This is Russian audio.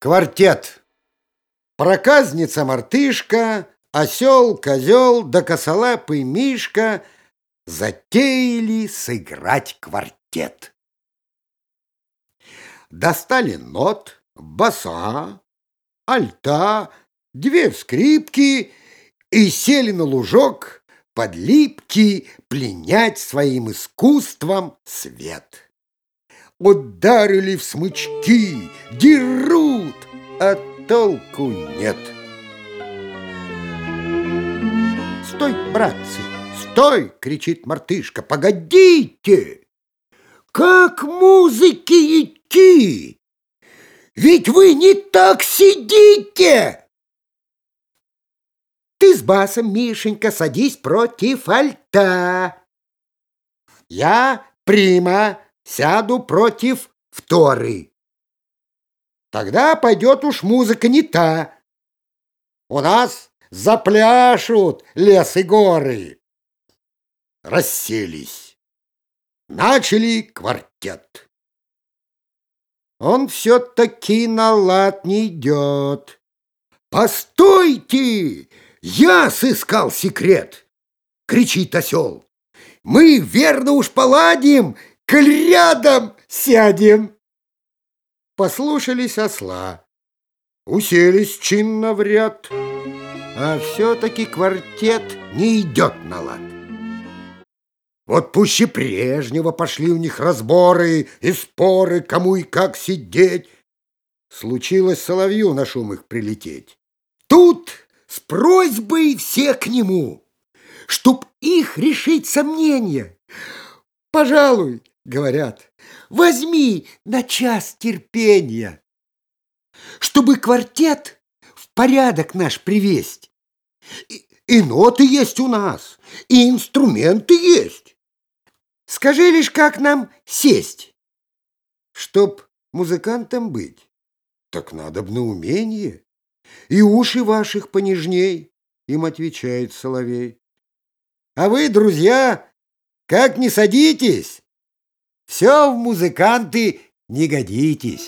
Квартет. Проказница-мартышка, осел-козел да косолапый Мишка затеяли сыграть квартет. Достали нот, баса, альта, две скрипки и сели на лужок под липкий пленять своим искусством свет. Ударили в смычки, дерут, а толку нет. «Стой, братцы, стой!» — кричит мартышка. «Погодите! Как музыке идти? Ведь вы не так сидите!» «Ты с басом, Мишенька, садись против альта. Я, прима, сяду против вторы. Тогда пойдет уж музыка не та. У нас запляшут лес и горы». Расселись. Начали квартет. Он все-таки на лад не идет. «Постойте! Я сыскал секрет!» — кричит осел. «Мы, верно, уж поладим, коль рядом сядем!» Послушались осла, уселись чинно в ряд, а все-таки квартет не идет на лад. Вот пуще прежнего пошли у них разборы и споры, кому и как сидеть. Случилось соловью на шум их прилететь. Тут с просьбой все к нему, чтоб их решить сомнения. «Пожалуй, — говорят, — возьми на час терпения, чтобы квартет в порядок наш привесть. И ноты есть у нас, и инструменты есть. Скажи лишь, как нам сесть. Чтоб музыкантом быть, так надобно умение, и уши ваших понежней, — им отвечает соловей. А вы, друзья, как не садитесь, все в музыканты не годитесь.